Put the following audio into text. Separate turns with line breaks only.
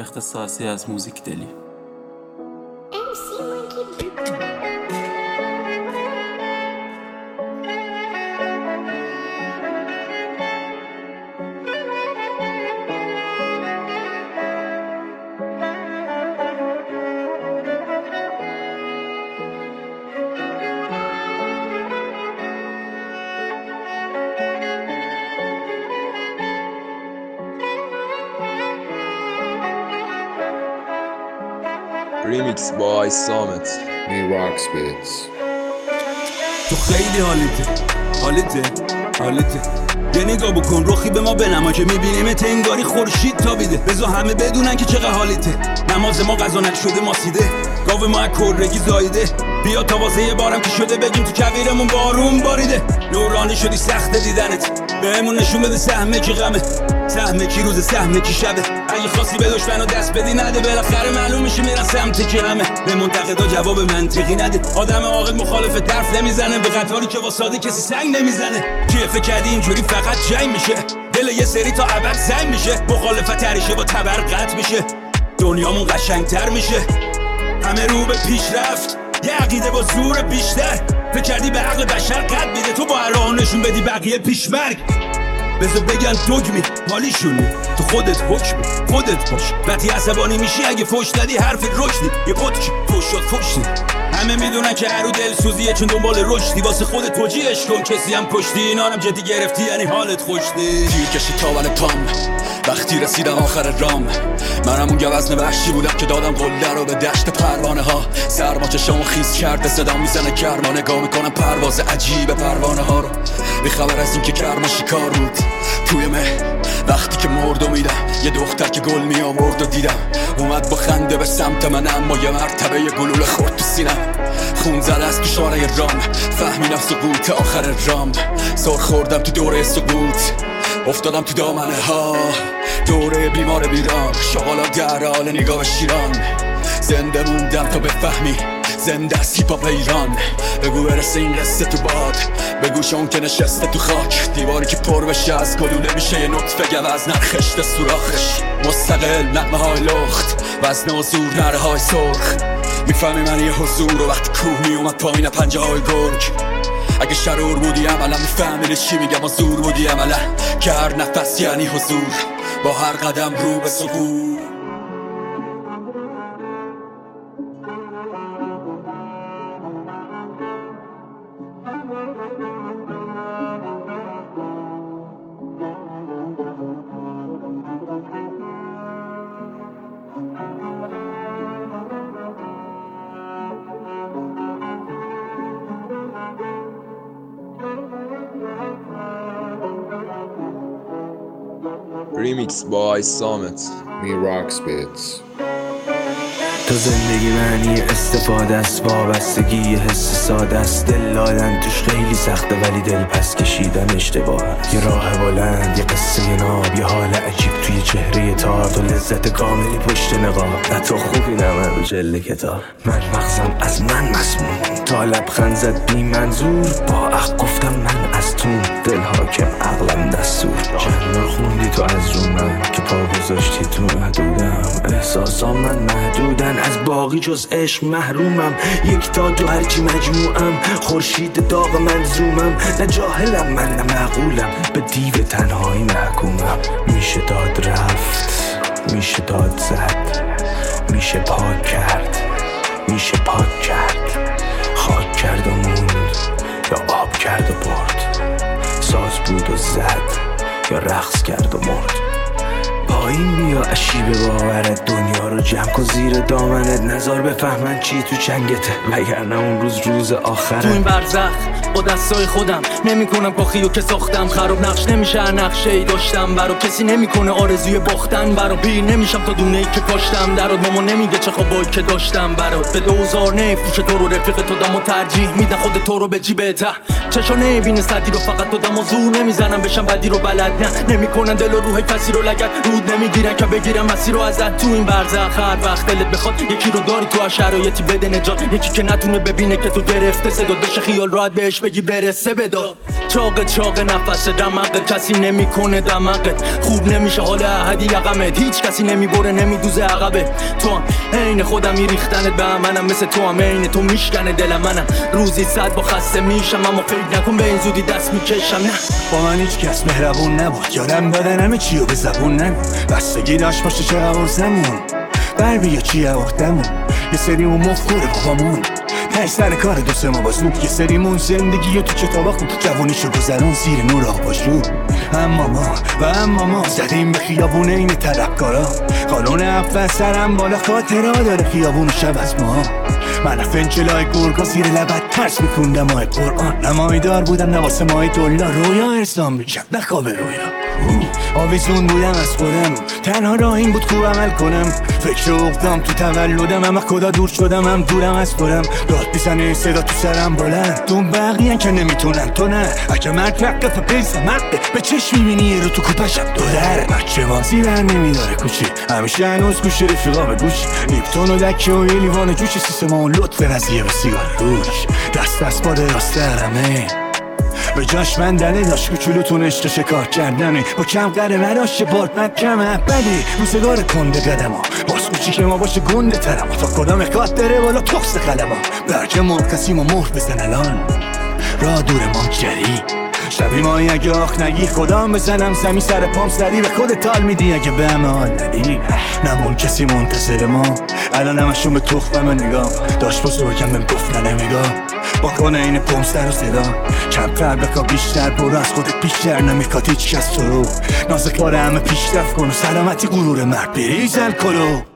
اختصاصی از موزیک دلی.
Remix by Summit.
Me rocks bits.
تو خیلی حالته یه نگاه بکن رخی به ما بنما که میبینیم انگاری خورشید تابیده. بذار همه بدونن که چقدر حالیته. نماز ما قضا نشده ماسیده، گاو ما کرگی زایده. بیا تا واسه یه بارم که شده بگیم تو کویرمون بارون باریده. نورانی شدی سخت دیدنت، بهمون نشون بده سهمه کی غمه، سهمه کی روز، سهمه کی شبه. اگه خواستی به دشمنو دست بدی نده، بالاخره معلوم میشه میرن سمت کی همه. به منتقدا جواب منطقی نده، آدم عاقل مخالف طرف نمیزنه. به قطاری که واساده کسی سنگ نمیزنه. کی فکر کردی اینجوری فقط جنگ میشه؟ دل یه سری تا ابد زنگ میشه. مخالفت هریشه با تبر قطع میشه، دنیامون قشنگتر میشه. همه رو به پیشرفت، یه عقیده با زور بیشتر. فکر کردی به عقل بشر قد میده، تو با راه نشون بدی بقیه پیشمرگ. بذار بگن دگمی حالیشونی، تو خودت حکمی خودت باش. وقتی عصبانی میشی اگه فوش دادی حرفت رشدی، یه پتک فوش شد فوشی. همه میدونن که هرو دل سوزیه چون دنبال رشدی. واسه خودت توجیهش کن، کسی هم کشتی اینانم جدی گرفتی یعنی حالت خوشتی.
تیر کشی تاون پام وقتی رسیدم آخر رام. منم اون گوزن وحشی بودم که دادم قله رو به دشت پروانه ها. سرما چشامو خیس کرده، صدا میزنه کرما. نگاه میکنم پرواز عجیب پروانه ها رو، بی خبر از این که کرما شکار بود توی وقتی که مردو میدم. یه دختر که گل می آورد و دیدم اومد با خنده به سمت من، اما یه مرتبه یه گلوله خورد تو سینم. خون زده از تو شارع رام، فهمیدم سقوط آخر رام. سر خوردم تو دوره سقوط، افتادم تو دامنه ها. دوره بیمار بیران، شغالا در حال نگاه به شیران. زنده موندم تا بفهمی زنده از هیپاپ ایران. بگو برسه این قصه تو باد، بگو شون که نشسته تو خاک. دیواری که پر بشه از گلوله میشه یه نطفه گوز نرخشته سوراخش. مستقل نغمه های لخت، وزن و زور نره های سرخ. میفهمی من یه حضور و وقتی کوه میومد پایین پنجه های گرگ. اگه شرور بودی عملا میفهمیدی چی میگم و زور بودی عملا. که هر نفس یعنی حضور، با هر قدم رو به سقوط.
Remix by Summit.
Me rocks bits.
تو زندگی معنی استفاده است، وابستگی یه حس ساده است. دل دادن توش خیلی سخته ولی دل پس کشیدن اشتباه. یه راه بلند، یه قصه ناب، یه حال عجیب توی چهره تار. تو لذت کاملی پشت نقاب، نه تو خوبی نه من رو جلد کتاب. من مغزم از من مسموم، تا لبخند زد بی منظور. با اخ گفتم من از تو، دل حاکم عقلم دستور. چند خوندی تو از رو من که پا گذاشتی تو محدودم. احساسام من محدودن، از باقی جز عشق محرومم. یک تا دو هرچی مجموعم، خورشید داغ منظومم. نه جاهلم من نه معقولم، به دیو تنهایی محکومم. میشه داد رفت، میشه داد زد، میشه پاک کرد، میشه پاک کرد. خاک کرد و موند یا آب کرد و برد. ساز بود و زد یا رقص کرد و مرد. پایین بیا اشیب باورت، دنیا رو جمع کن زیر دامنت. نظر بفهمن چی تو چنگته، وگرنه اون روز آخره.
تو این برزخ با دستای خودم نمیکنم کاخیو که ساختم. خراب نقش نمیشه هر نقشه‌ای داشتم برا. کسی نمیکنه آرزوی باختن برا. پیر نمیشم تا دونه‌ای که کاشتم درات. مامان نمیگه چه خوابایی که داشتم برات. به 2000 نفروشه تو رو رفیق تو دمو ترجیح میدن خود تو رو به جیبته. چشا نمیبینه صدی رو فقط تو دمو زور نمیزنم بشم بدی رو بلد نه. نمیکنن دل و روح کسی رو لگد رود نمیگیرن که بگیرن مسیر رو ازت تو این برزخ. هر وقت دلت بخواد یکی رو داری تو هر شرایطی بده نجات، یکی که نتونه ببینه که تو گرفته صدا داشته خیال راحت بهش بگی برسه بدا. چاق نفس دماغت کسی نمیکنه دماغت، خوب نمیشه حال احدی یقمت، هیچ کسی نمیبره نمیدوزه عقبه. تو هم عین خودم میریختنت به منم، مثل تو هم عین تو میشکنه دل منم. روزی 100 با خسته میشم اما فکر نکن به این زودی دست میکشم. نه
با من هیچ کس مهربون نبود، یادم دادن همه چیو به زبون نگو، بستگی داشت باشه چه قوارزمون بر بیا چیه وقتمون. یه سری اون مفکوره بابامون تای سر کار دوست ما بازون، یه سریمون زندگی و تو کتابا خون جوونیشو گذرون زیر نور آباشون. اما ما زدیم به خیابون این طلبکارا، قانون اول سرم بالا خاطرها داره خیابون شب از ما. من فنجلای گرگا زیر لبت ترس میکوندم ماه قرآن، نمایی دار بودم نواسه ماه دلا، رویا ارسام میشم نخواب رویا. آویزون بودم از خودم، تنها راه این بود خوب عمل کنم، فکر اقدام تو تولدم، اما خدا دور شدم هم دورم از خودم. داد بیزنه صدا تو سرم بلند، دون بقیه‌ن که نمیتونن تو نه، اگه مرد رقف پیز مرده به چشم میبینی رو تو کوپشم دو در بچه بازی بر نمیداره کوچی، همیشه هنوز گوش رفیقا به گوش لیپتون و دکه و یه لیوان جوش سیستمان لطف نزیه به سیگار روش. دست با دراست درمه به جاش من دله داشت کوچولوتون عشق شکار کردنه، با کم قره مراش بارد من کم بلی روزگار کنده قدما، باز کوچی که ما باشه گنده ترم تا کدام اخواد داره بالا تخص قلما. برگه مرکسیم و مهر بزن الان را دور ما جری، شبی مایی اگه آخ نگی خودم بزنم زمین سر پام سری به خود تال میدی اگه به همه حال ندی. نمون کسی منتظر ما الان همشون به تخمم نگاه، داشت بزرگم بهم گفت نمیگاه با کنه این پم سر و صدا، کمتر بکا بیشتر برو از خودت بیشتر نمیکات هیچ کس تو رو، نازه کار همه پیشرفت کن و سلامتی غرور مرد بریز الکلو.